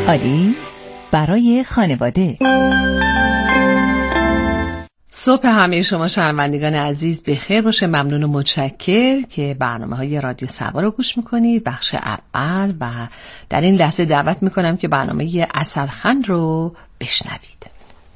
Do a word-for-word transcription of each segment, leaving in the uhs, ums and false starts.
آلیس برای خانواده. صبح همه شما شنوندگان عزیز بخیر باشه. ممنون و متشکر که برنامه های رادیو سبا رو گوش میکنید، بخش اول، و در این لحظه دعوت میکنم که برنامه عسلخند رو بشنوید.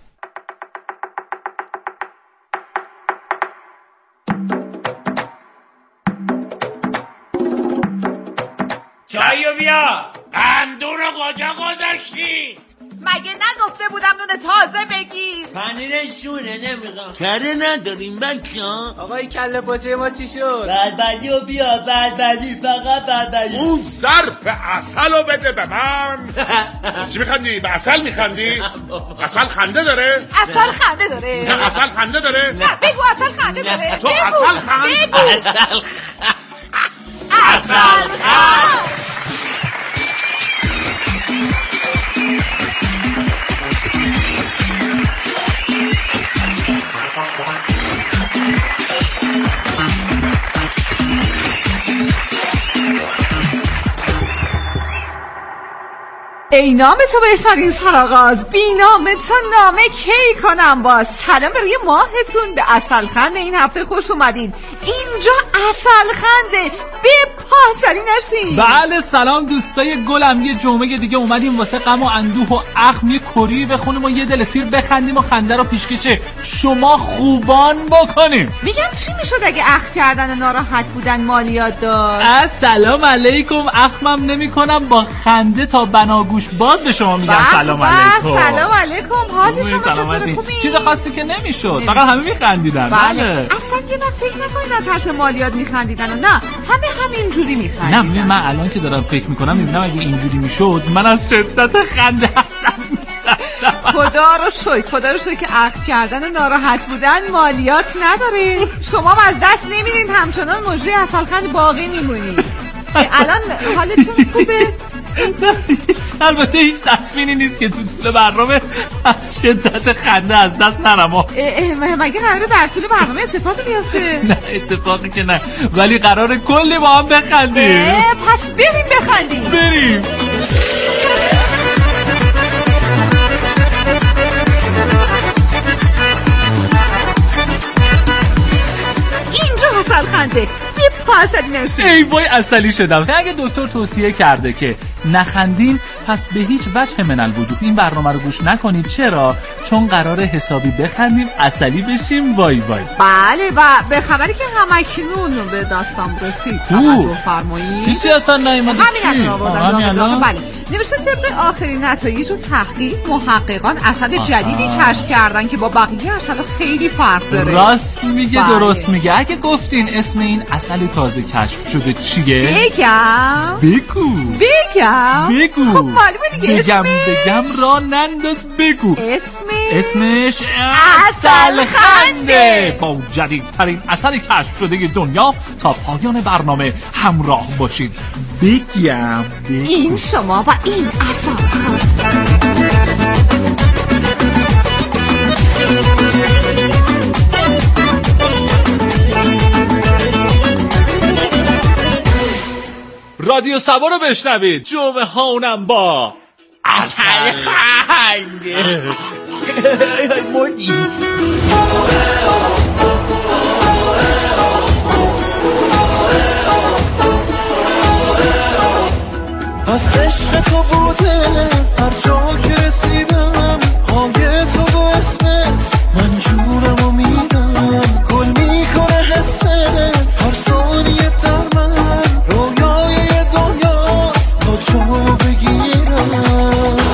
چایو بیا، قندون رو کجا گذاشتی؟ مگه نگفته بودم نون تازه بگیر؟ پنیر شونه نمیخوام. کره نداریم بچه ها؟ آقای کله پاچه ما چی شد؟ بلبلی رو بیا، بلبلی، فقط بلبلی. اون ظرف عسل رو بده به من. چی میخندی؟ به عسل میخندی؟ عسل خنده داره؟ عسل خنده داره؟ نه عسل خنده داره؟ نه بگو عسل خنده داره. تو عسل خند؟ بگو عسل عسل خند. ای نام تو بهترین سرآغاز، بی نام تو نامه کی کنم باز. سلام به روی ماهتون، به عسلخند این هفته خوش اومدین. اینجا عسلخنده، به پاسری نشین. بله سلام دوستای گلم، یه جمعه دیگه اومدیم واسه غم و اندوه و اخم یه کری بخونیم و یه دل سیر بخندیم و خنده رو پیشکش شما خوبان بکنیم. میگم چی میشد اگه اخم کردن و ناراحت بودن مالیات داد؟ السلام علیکم، اخمم نمی کنم با خنده تا بناگوش باز به شما میگم سلام علیکم. سلام علیکم، حال شما چطوره؟ خوبی؟ چیز خاصی که نمیشد، فقط همه میخندیدن. بله. بله اصلا یه وقت فکر نکنید از ترس مالیات میخندیدن و نه، همه همینجوری میخندیدن. نه من الان که دارم فکر میکنم میبینم اگه اینجوری میشد من از شدت خنده هستم. خدا رو شکر، خدا رو شکر که اخم کردن و ناراحت بودن مالیات نداره. شما هم از دست نمیرین، همچنان مجری عسلخند باقی میمونید. الان حالتون خوبه؟ البته هیچ تصمیمی نیست که تو طول برنامه از شدت خنده از دست نرم. مگه قراره در طول برنامه اتفاقی بیفته؟ نه اتفاقی که نه، ولی قراره کلی با هم بخندیم. پس بریم بخندیم. بریم. اینجا عسلخنده، بی عسلی نشین. ای وای عسلی شدم. اگه دکتر توصیه کرده که نخندین پس به هیچ وجه من الوجود این برنامه رو گوش نکنید. چرا؟ چون قراره حسابی بخندیم، عسلی بشیم. وای وای. بله و به خبری که همکنون به دستم رسید توجه فرمایید. کسی اصلا نیومده. همین الان آوردن. بله نوشته طبق آخرین نتایج و تحقیق محققان عسل جدیدی کشف کردن که با بقیه عسل خیلی فرق داره. راست میگه. بله. درست میگه. اگه گفتین اسم این عسل تازه کشف شده چیه؟ بگم بگو بگم بگو. خب معلومه دیگه. بگم اسمش بگم را ننداز. بگو. اسمش اسمش عسلخنده. با جدیدترین عسل کشف شده دنیا تا پایان برنامه همراه باشید. بگم بگو. این شما و این عسلخنده. رادیو سبا رو بشنوید. جمعه هاونم با عسلخنده. مردی. از عشق تو بوده هر جا که رسیدم، پای تو و اسمت من جونم و میدم. گل میکنه حست هر ثانیه در من، رویای دنیاست تا جامو بگیرم.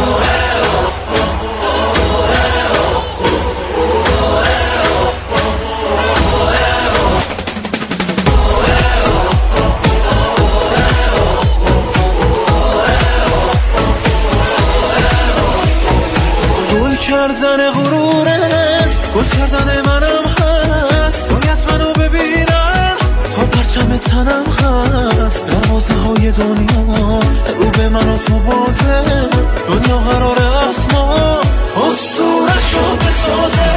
کردن غرورت گل کردن منم هست، باید منو ببینن تا پرچم تنم هست. دروازه های دنیا رو به من و تو بازه، دنیا قراره از ما اسطوره‌شو بسازه.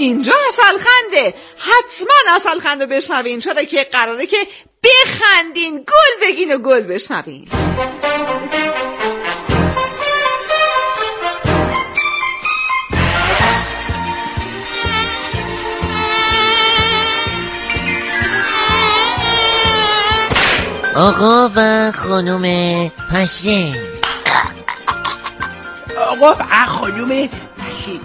اینجا عسل خنده. حتما عسل خنده بشنوین، چرا که قراره که بخندین، گل بگین و گل بشنوین. آقا و خانم پشین. آقا و خانم پشین.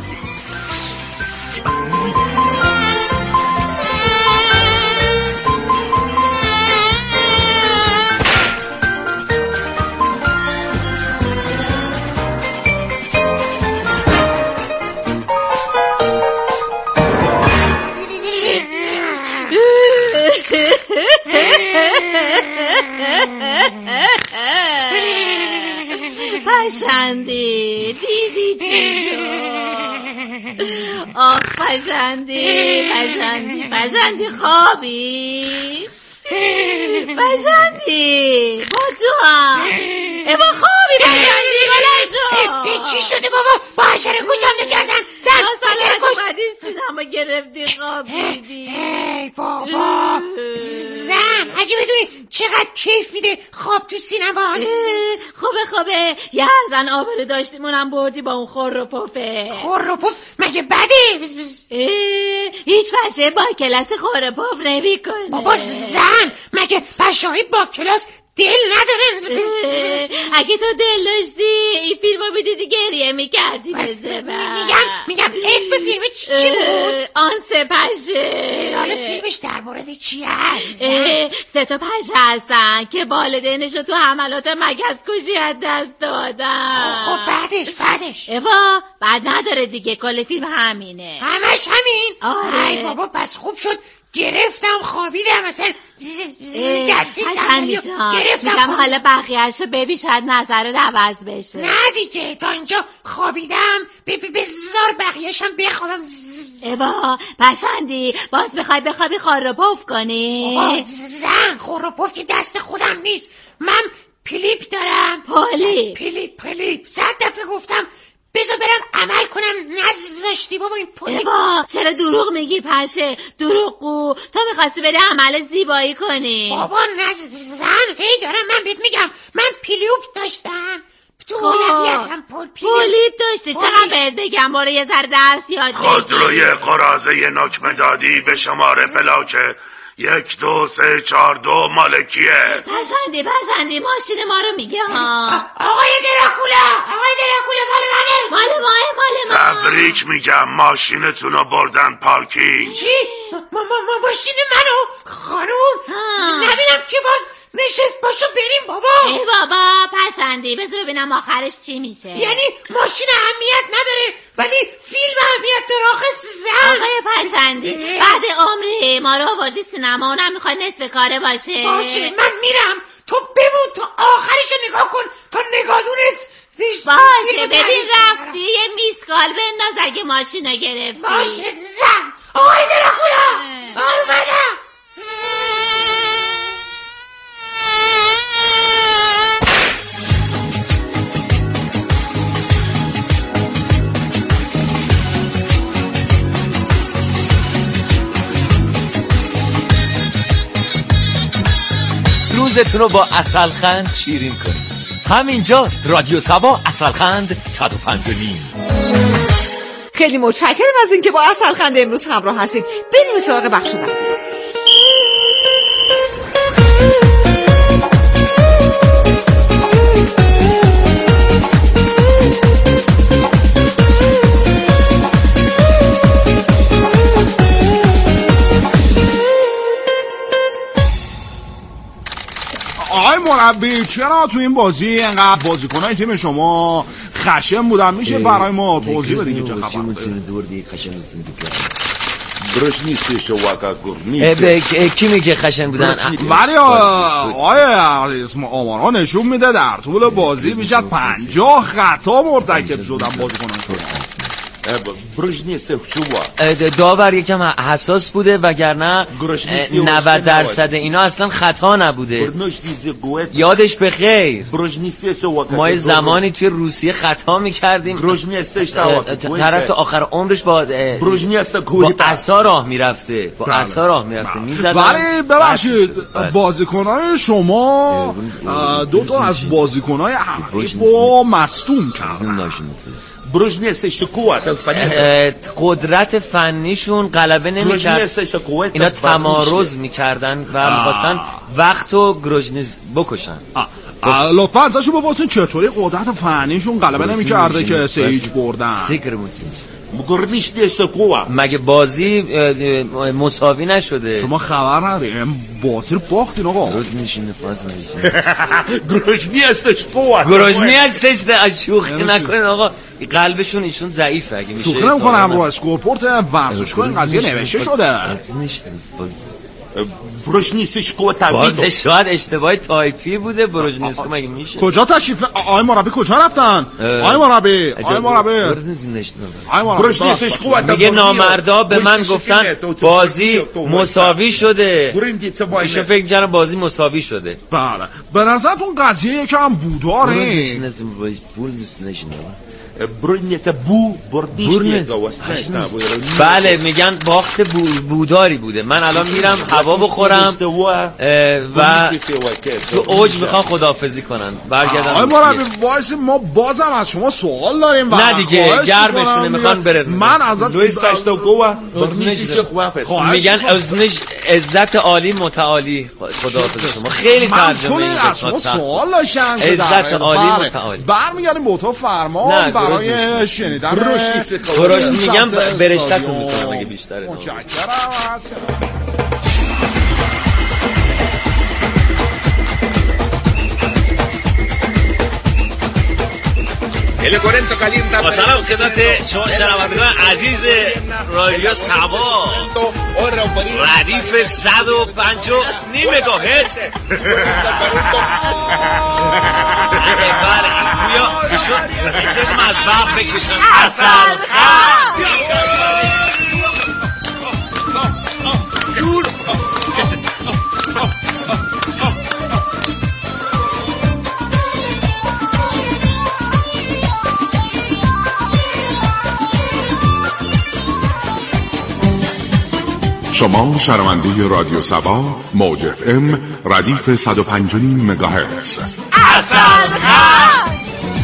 پشندی دیدی چی شد؟ آخ پشندی پشندی پشندی خوابی پشندی با تو هم ای با خوابی پشندی بلند شو. چی شده بابا؟ با حشره گوشم نکردن. زن حشره گوش بعدی سینما گرفتی خوابیدی. ای بابا زن اگه بدونی چقدر کیف میده خواب تو سینما. خوبه خوبه یه زن آبرو داشتیم اونم بردی با اون خور و پفه. خور و پف مگه بده؟ بز بز. هیچ پشه با کلاس خور و پف نمی کنه. بابا زن مگه پشهایی با کلاس دل نداره؟ اگه تو دل داشتی این فیلمو میدیدی گریه میکردی به زبر. میگم میگم اسم فیلم چی بود؟ آن سه پشه. حالا فیلمش در مورد چی هست؟ سه تا پشه هستن که والدینشو تو حملات مگس کشی از دست دادن. خب بعدش بعدش ایوا بعد نداره دیگه، کل فیلم همینه. همش همین؟ آره. ای بابا پس خوب شد گرفتم خوابیدم مثلا دستی صندلی گرفتم. میگم حالا بقیه‌اشو ببین شاید نظرت عوض بشه. نه دیگه تا اینجا خوابیدم بذار بقیه‌شم بخوابم. ایوا پشندی باز بخوای بخوابی خور و پف کنی؟ بابا زن خور و پف که دست خودم نیست، من پلیپ دارم. پلیپ پلیپ پلیپ صد دفعه گفتم بذار برم عمل کنم نذاشتی بابا این پلیپ. ایوا چرا دروغ میگی پشه؟ دروغگو، تو میخواستی بری عمل زیبایی کنی. بابا نه زن هی دارم من بهت میگم من پلیوپ داشتم تو اولویتم. پل پلیپ داشتی چقدر بهت بگم برو یه ذره درس یاد بگیر. خودروی قراضه نکمه دادی به شماره فلاکه یک دو سه چهار دو مالکیه. پشندی پشندی ماشین ما رو میگه ها. آقای دراکولا آقای دراکولا مال منه. مال ماه مال ما. تبریک میگم ماشینتون رو بردن پارکینگ. چی؟ ما ما ما ماشین منو خانوم نبینم که باز نشست باشو بریم بابا. ای بابا پشندی بذار ببینم آخرش چی میشه. یعنی ماشین اهمیت نداره ولی فیلم اهمیت داره آخه زن. آقای پشندی بعد عمری ما رو آوردی سینما اونم میخواد نصف کاره باشه. باشه من میرم تو بمون تا آخرشو نگاه کن تا نگادونت باشه. ببین رفتی یه میسکال بنداز اگه ماشین رو گرفتی. باشه زن. آقای دراکولا آمدم. روزتون رو با عسلخند شیرین کنید. همینجاست رادیو سبا عسلخند صد و پنج و نیم. خیلی متشکرم از اینکه با عسلخند امروز همراه هستید. بریم سراغ بخش بعدی. آقای مربی چرا تو این بازی انقدر بازیکنای تیم شما خشن بودن؟ میشه برای ما توضیح بدید که چه خبره؟ برش نیستش واقعا گفت کی میگه خشن بودن؟ ولی آقای اسم آمارها نشون میده در طول بازی بیش از پنجاه خطا مرتکب شدن بازیکنان شما. برش نیست شوا داور یکم حساس بوده وگرنه نود درصد اینا اصلا خطا نبوده. یادش بخیر ما زمانی توی روسیه خطا میکردیم طرف تا آخر عمرش با با عصا راه میرفته با عصا راه میرفته میزدن. ولی ببخشید بازیکنای شما دو تا از بازیکنای حریف رو مصدوم کردن. قدرت فنیشون غلبه نمی‌کرد. اینا تمارض می‌کردن و می‌خواستن وقتو گروژنیز بکشن. لطفاً ازشون بپرسین چطوری قدرت فنیشون غلبه نمی‌کرده که سیج بردن. مگه بازی مساوی نشده؟ شما خبر نداریم بازی رو باختین آقا. گروژنی هستش قوه گروژنی هستش شوخی نکنین آقا. قلبشون ایشون ضعیفه اگه میشه شوخی نمی‌کنم. رو اسکورپورت ورزشگاه این قضیه نوشته شده. بروش نیستش قوه طبیعی. شاید اشتباه تایپی بوده. بروش نیست مگه میشه؟ کجا تشریف آقای مربی کجا رفتن؟ آقای مربی آقای مربی بروش نیستش قوه میگه نامردا به من گفتن بازی مساوی شده. ایشون فکر می‌کنه بازی مساوی شده. بله به نظرتون قضیه یکم بوداره؟ برنیت بو بردیش بله میگن باخت بوداری بوده. من الان میرم هوا بخورم و تو اوج میخوان خداحافظی کنن برگردن. آقای مربی وایس ما بازم از شما سوال داریم. نه دیگه گرمشونه میخوان بره. من ازت میگن عزت عالی متعالی خداحافظی شما. خیلی ترجمه این از شما سوال داشتم. عزت عالی متعالی. برمیگردیم به اتاق فرمان برای شنیدن بروش میگم برشتتون میکنم اگه بیشتره. متشکرم. با سلام خدمت شما شنوندگان عزیز رادیو سبا ردیف صد و پنج و نیم مگاهرتز. بله این گویا ایشون میتونم از برق بکشن. اصل شما شنونده رادیو سبا موج اف ام ردیف صد و پنج و نیم مگاهرتز. اصل خط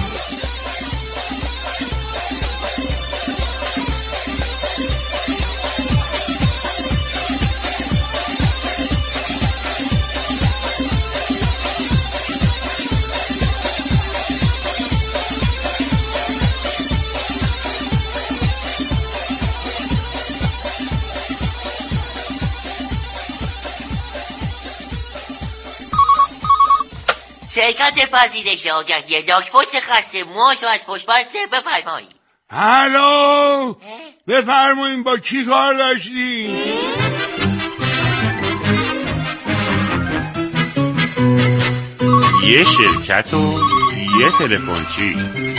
شرکت پذیرش آگهی لاک‌پشت خسته موهاشو از پشت بسته بفرمایید. هلو بفرمایید با کی کار داشتی؟ یه شرکت و یه تلفنچی.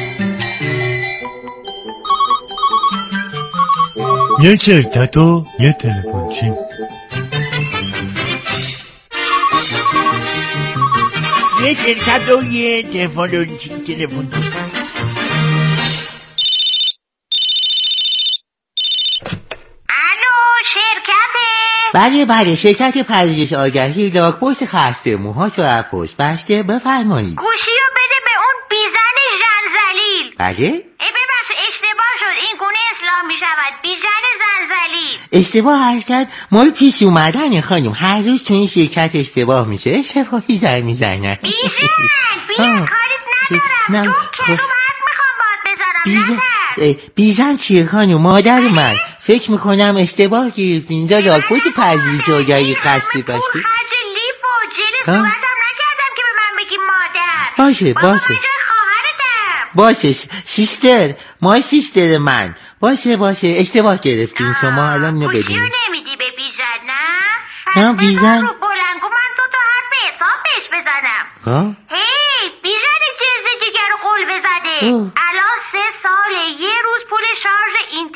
یه شرکت و یه تلفنچی. یه شرکت و یه تلفنچی تلفنچی. بله بله شرکت پذیرش آگهی لاک‌پشت خسته موهاشو از پشت بسته بفرمایید. گوشیو بده به اون بیژن زنزلیل. بله؟ ای ببخش اشتباه شد این گونه اصلاح می شود. بیژن زنزلیل. اشتباه هستن مال پیش اومدن خانم. هر روز تو این شرکت اشتباه میشه. اشتباهی زر میزنن. بیژن بیژن کاریت ندارم. چون کلوم حد میخوام باد بذارم. بیژن بیژن چیه خانم؟ مادر من فکر میکنم اشتباه گرفت. اینجا لاک‌پشت پذیرش آگهی خسته بسته. حج لیف و جل صورتم نکردم که به من بگی مادر. باشه باشه باشه سیستر مای سیستر من باشه باشه اشتباه گرفتین شما الان اینو بدونید. گوشیو نمیدی به بیژن نه؟ نه بیژن رو بلنگو من تو تا حرف حساب بهش بزنم. ها؟ هی بیژن جزه جگر قلبه زده. الان سه ساله یه روز پول شارژ این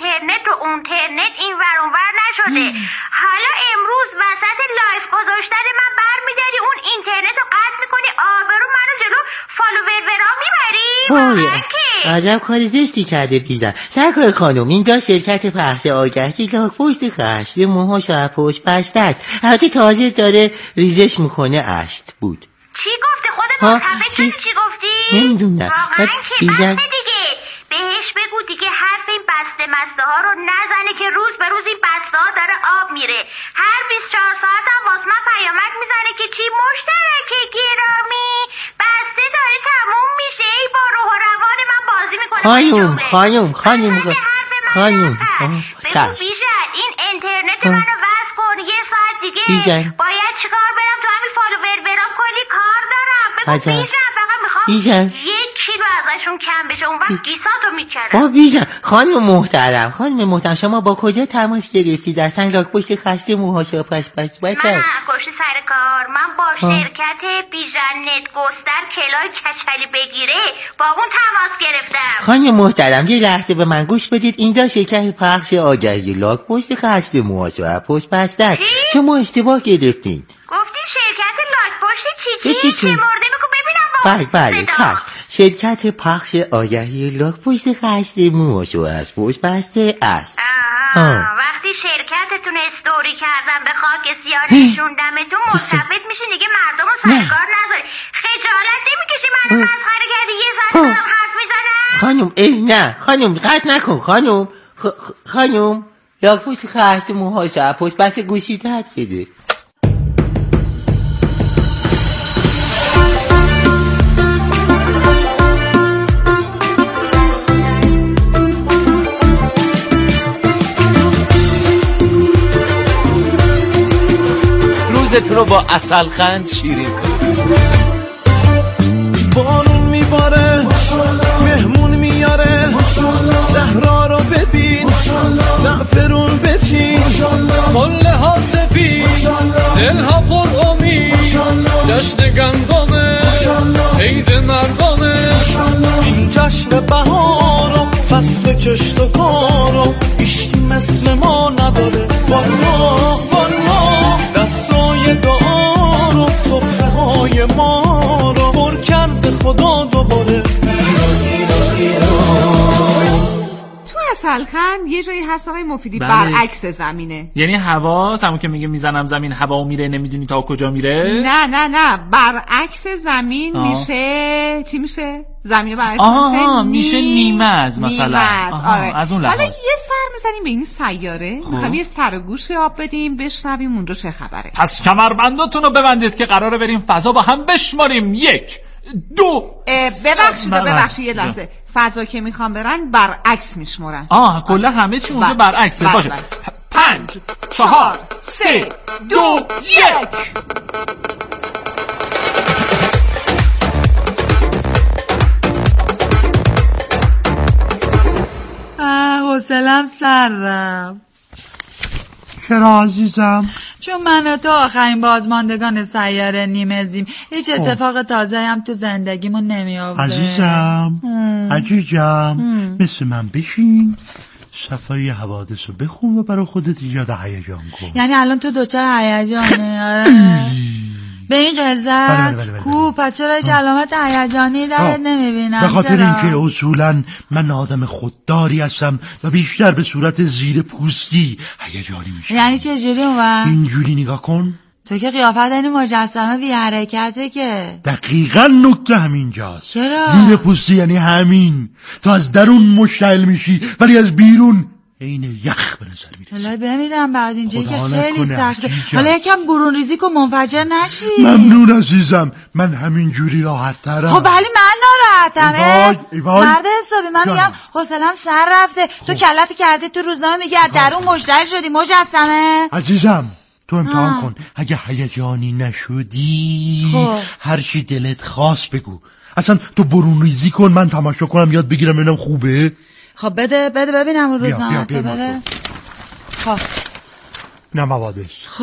های عجب کار زشتی کرده بیزن. سرکار خانم اینجا شرکت پخش آگهی لاک‌پشت خشت موهاش و پشت بسته است. البته تازه داره ریزش میکنه است بود. چی گفته خودت متفق شدی چی گفتی؟ نمیدونم واقعا که بسته دیگه. بهش بگو دیگه حرف این بسته مسته ها رو نزنه که روز به روز این بسته ها داره آب میره. هر بیست و چهار ساعت هم واسه من پیامک میزنه که چی مشترکه گرامی بسته داره تموم میشه. ای با روح و روان من بازی میکنه. خانم خانم خانم خانم بگو بیژن این اینترنت منو وصل کن یه ساعت دیگه بیژن. باید چیکار برم تو همین فالوور برام کلی کار دارم. بگو بیژن فقط میخوام یک کیلو ازشون کم بشه اون وقت گیساتو میکردم. آه بیژن خانم محترم خانم محترم شما با کجا تماس گرفتید؟ اصلا لاک‌پشت خسته موهاشو پس پس بچه من کشتی سر کار من با شرکت بیژن نت گستر کلای کچلی بگیره با اون تماس گرفتم. خانم محترم یه لحظه به من گوش بدید. اینجا شرکت پخش آگهی لاک‌پشت خسته موهاشو پس بسته است. شما اشتباه گرفتین. گفتی شرکت لاک‌پشت چی چی؟ چه مورده بگو ببینم با بله بله چشم. شرکت پخش آگهی لاک‌پشت خسته موهاشو از پشت بسته است. آها وقتی شرکتتون استوری کردن به خاک سیاه نشوندمتون مرتبط میشین دیگه مردم رو سرکار نذاری. خجالت نمیکشی منو مسخره کردی یه ساعت دارم حرف میزنم. خانم ای نه خانم قطع نکن خانم خانم لاک‌پشت خسته موهاشو از پشت بسته گوشی داد بده. روزتون رو با عسل خند شیرین کنید. بارون میباره مهمون میاره زهرا رو ببین زعفرون بچین مله ها سپید دل ها پر امید جشن گندمه عید مردمه این جشن بهارو فصل کشت و کارو هیچکی مثل ما نداره والا والا دستای دعا رو صفحه های ما رو پر کرده خدا دوباره. تو عسلخند یه جایی هست آقای مفیدی برعکس زمینه. یعنی هوا همون که میگه میزنم زمین هوا میره نمیدونی تا کجا میره. نه نه نه برعکس زمین آه. میشه چی میشه؟ زمین برعکس آها میشه نیمز مثلا نیمز. آره. از اون لحاظ حالا یه سر میزنیم به این سیاره میخوام یه سر و گوش آب بدیم بشنویم اونجا چه خبره. پس کمربنداتون رو ببندید که قراره بریم فضا با هم بشماریم. یک دو ببخشید ببخشید یه لحظه فضا که میخوام برن برعکس میشمارن. آه کلا همه چی اونجا برعکسه. باشه پنج چهار سه دو یک. حوصله‌ام سر رفت. چرا عزیزم؟ چون من و تو آخرین بازماندگان سیاره نیمزیم. هیچ اتفاق تازه هم تو زندگیمون نمیافته. عزیزم عزیزم مثل من بشین صفای حوادث رو بخون و برای خودت ایجاد هیجان کن. یعنی الان تو دوچار هیجانه؟ آره به این قرزت کو پس چرا هیچ علامت هیجانی درت نمیبینم؟ به خاطر اینکه اصولا من آدم خودداری هستم و بیشتر به صورت زیر پوستی هیجانی میشم. یعنی چه جوری اون؟ اینجوری نگاه کن تو که قیافت این مجسمه بی حرکته که. دقیقا نکته همینجاست. چرا؟ زیر پوستی یعنی همین تو از درون مشتعل میشی ولی از بیرون این یخ به نظر میرسه. حالا بمیرم بعد اینجایی که خیلی سخته. حالا یکم برون ریزی کن منفجر نشی. ممنون عزیزم من همین جوری راحت ترم. خب ولی من ناراحتم. ایوای ایوای مرد حسابی من میگم حوصله‌ام سر رفته. تو کلت کردی تو روزنامه میگه درون مشتعل شدی مجسمه. عزیزم تو امتحان کن اگه هیجانی نشدی خب. هر چی دلت خواست بگو. اصلا تو برون ریزی کن من تماشا کنم یاد بگیرم ببینم خوبه. خب بده بده ببینم اون روزنامه بده. خب نه موادش. خب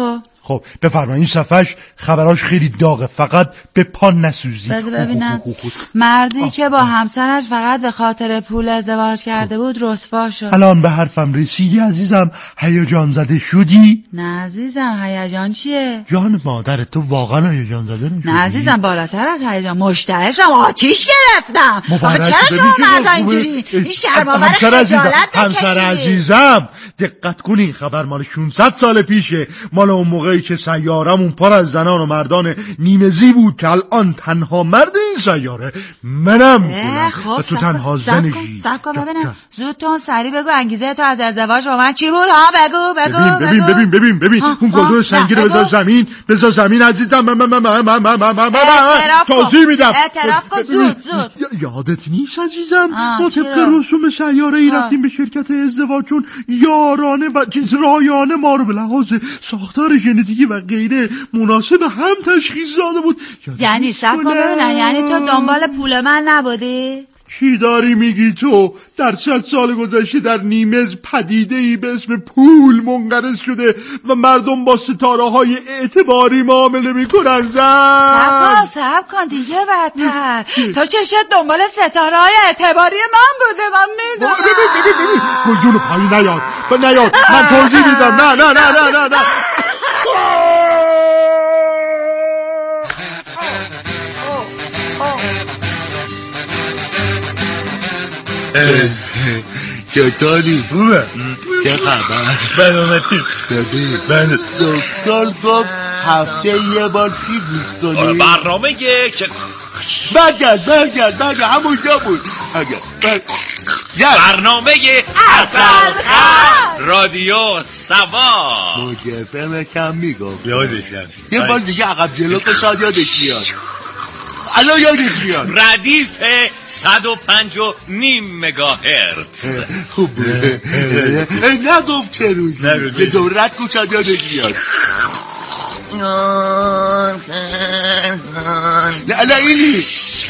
خب بفرمایید، این صفحش خبراش خیلی داغه، فقط به پان نسوزید. بذار ببینم. مردی که با همسرش فقط به خاطر پول ازدواج کرده بود رسوا شد. الان به حرفم رسیدی عزیزم؟ هیجان زده شدی؟ نه عزیزم، هیجان چیه؟ جان مادر تو واقعا هیجان زده نشدی؟ نه عزیزم، بالاتر از هیجان مشتعلشم، آتیش گرفتم. آخه چرا شما مردا اینجوری؟ این شرم‌آور خجالت همسر عزیزم دقت کنی، این خبر مال ششصد سال پیشه، مال اون موقعی که سیارمون پر از زنان و مردان نیمزی بود که الان تنها مرد این سیاره منم میکنم. خب تو تنها زنشی. سب کن ببینم، زود تو سری بگو انگیزه تو از ازدواج با من چی بود؟ ها بگو بگو ببین ببین ببین ببین ببین اون گلدون سنگی رو بذار زمین، بذار زمین عزیزم. من من من من من من توضیح میدم. اعتراف کن زود زود. یادت نیست عزیزم ما طبق رسوم سیاره ای رفتیم به شرکت ازدواج چون یارانه و چیز رایانه ما رو به لحاظ ساختار ژنتیکی و غیره مناسب هم تشخیص داده بود. یعنی سب کن ببینم، یعنی تو دنبال پول من نبودی؟ چی داری میگی تو؟ در صد سال گذشته در نیمز پدیده‌ای به اسم پول منقرض شده و مردم با ستاره های اعتباری معامله میکنن. زن سب کن سب کن دیگه بدتر. تو چشت دنبال ستاره های اعتباری من بوده، من میدونم. ببین ببین ببین گلدون پایین نیاد نیاد من توضیح میدم. نه نه نه نه نه نه چطوری؟ خوبه؟ چه خبر؟ بنامتی ببین دکتر گفت هفته یه بار چی دوست داری؟ برنامه یک برگرد برگرد برگرد همونجا بود. برنامه اصل خط رادیو سوا. مجفمش هم میگفت یادشم یه بار دیگه عقب جلو که شاید یادش بیاد. الان یادش بیاد. ردیف صد و پنج و نیم مگاهرتز. خوب بوده. نگفت چه روزی یه دورت کن شاید یادش بیاد. نه نه اینی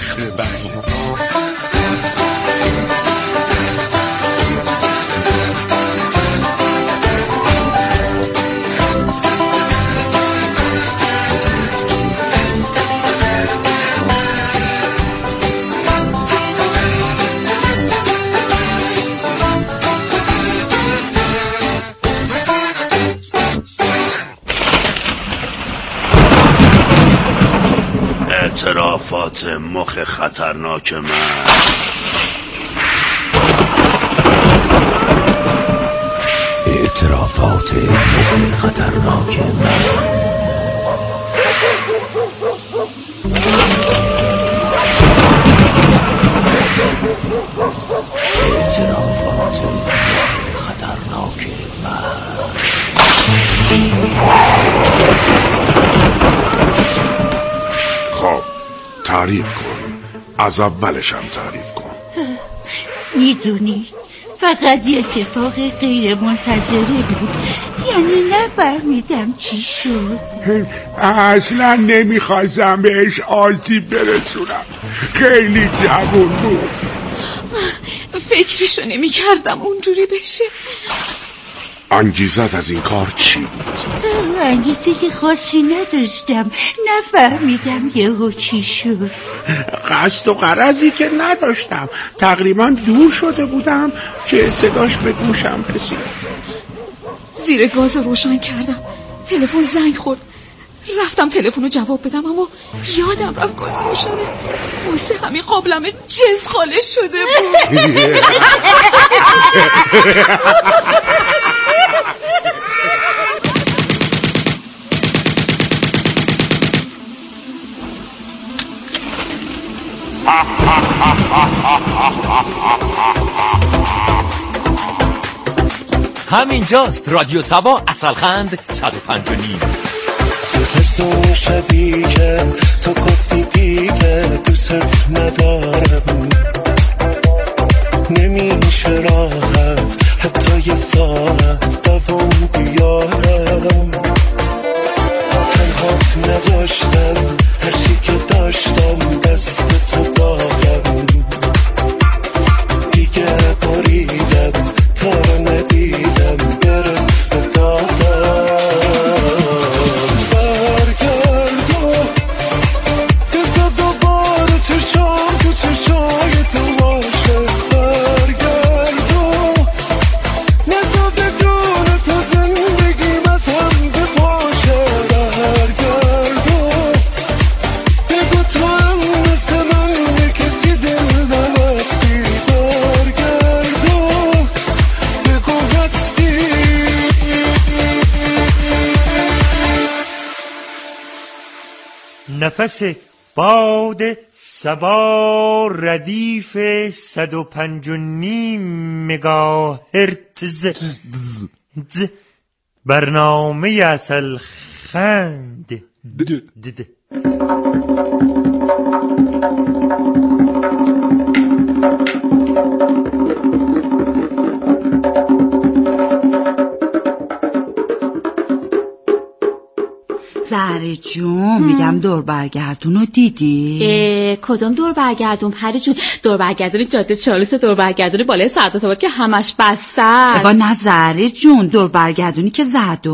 اعترافات مخ خطرناک من. اعترافات مخ خطرناک من. اعترافات مخ خطرناک من. خب تعریف کن، از اولش هم تعریف کن. میدونی فقط یه اتفاق غیر منتظره بود، یعنی نفهمیدم چی شد. اصلا نمیخواستم بهش آسیب برسونم، خیلی جوون بود. فکرشو نمیکردم اونجوری بشه. انگیزت از این کار چی بود؟ انگیزه که خاصی نداشتم، نفهمیدم یهو چی شد. قصد و غرضی که نداشتم، تقریبا دور شده بودم که صداش به گوشم رسید. زیر گاز روشن کردم، تلفن زنگ خورد، رفتم تلفن رو جواب بدم اما یادم رفت گاز روشنه. واسه همین قابلم جز خاله شده بود. همینجاست رادیو سوا اصلخند صد و پنج و نیم. حس اون شبی که تو گفتی دیگه دوست ندارم، نمیشه راحت حتی یه ساعت دوام بیارم. تنهات نذاشتم، هرچی که داشتم دست تو دادم، دیگه بریدم تا رو ندیدم برس به دادم. نفس باد صبا ردیف صد و پنج و نیم مگاهرتز برنامه عسل خند زهره جون میگم دور برگردون رو دیدی؟ کدوم دور برگردون پری جون؟ دور برگردون جاده چالوس، دور برگردون بالای سعادت آباد که همش بسته است. با نه زهره جون، دور برگردونی که زدو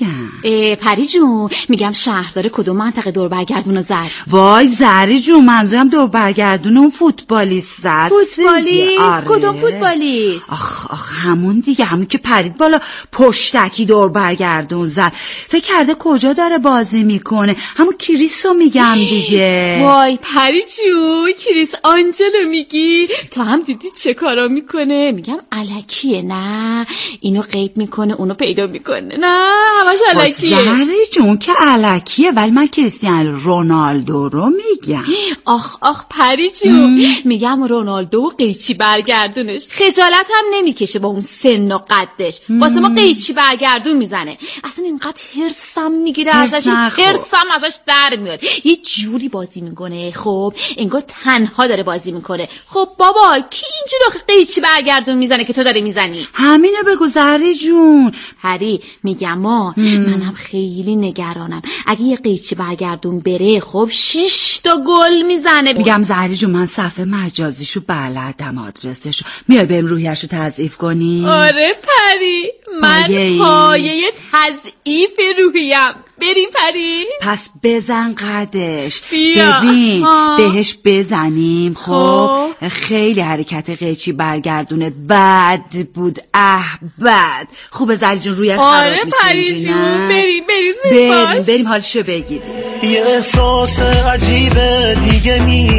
میگم. پری جون میگم شهردار کدوم منطقه دور برگردون رو زد؟ وای زهره جون منظورم دور برگردون اون فوتبالیست زد. فوتبالیست؟ آره. کدوم فوتبالیست؟ آخ آخ همون دیگه، همون که پرید بالا پشتکی دور برگردون زد. فکر کرده کجا داره بازی میکنه؟ همون کریسو میگم دیگه. وای پری جون کریس آنجلو میگی؟ تو هم دیدی چه کارا میکنه؟ میگم الکیه. نه اینو غیب میکنه اونو پیدا میکنه. نه همش الکیه. زهره جون که الکیه، ولی من کریستیانو رونالدو رو میگم. آخ آخ پری جون میگم رونالدو و قیچی برگردونش خجالت هم نمیکشه با اون سن و قدش. واسه ما قیچی برگردون میزنه. اصلا اینقدر هرسم میگیره ازش، هرسم ازش در میاد. یه جوری بازی میکنه خب انگار تنها داره بازی میکنه. خب بابا کی اینجوری آخه قیچی برگردون میزنه که تو داری میزنی؟ همینو بگو زهره جون. هری میگم ما منم خیلی نگرانم اگه یه قیچی برگردون بره خب شش تا گل میزنه. میگم زهره جون من صفحه مجازیشو بلدم، آدرسشو. میای بریم روحیه‌شو تضعیف کنی؟ آره پری من پایه تضعیف روحیم. بریم پری. پس بزن قدش. بیا. ببین ها. بهش بزنیم خب. خیلی حرکت قیچی برگردونه بد بود. اه بد. خوبه زهره جون رویت خراب آره میشه. آره پری جون بریم بریم زیر باش. بریم بریم حالشو بگیریم. یه احساس عجیبه دیگه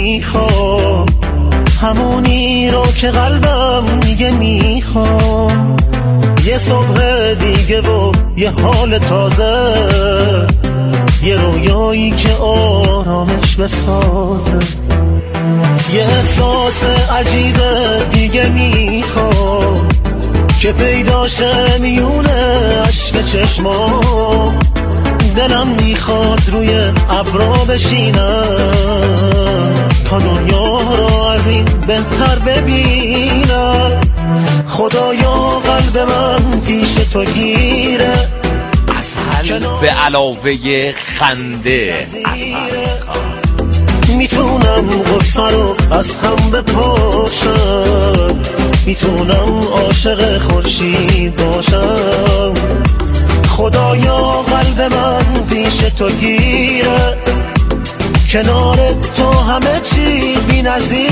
میخوام، همونی رو که قلبم میگه میخوام. یه صبح دیگه و یه حال تازه، یه رویایی که آرامش بسازه. یه احساس عجیبه دیگه میخوام که پیداشه میونه عشق چشمام. دلم میخواد روی ابرا بشینم تا دنیا را از این بهتر ببینم. خدایا قلب من پیش تو گیره، عسل به علاوه خنده عسل کار. میتونم غصه رو از هم بپاشم، میتونم عاشق خورشید باشم. خدایا قلب من پیش تو گیره، کنار تو همه چی بی نظیر.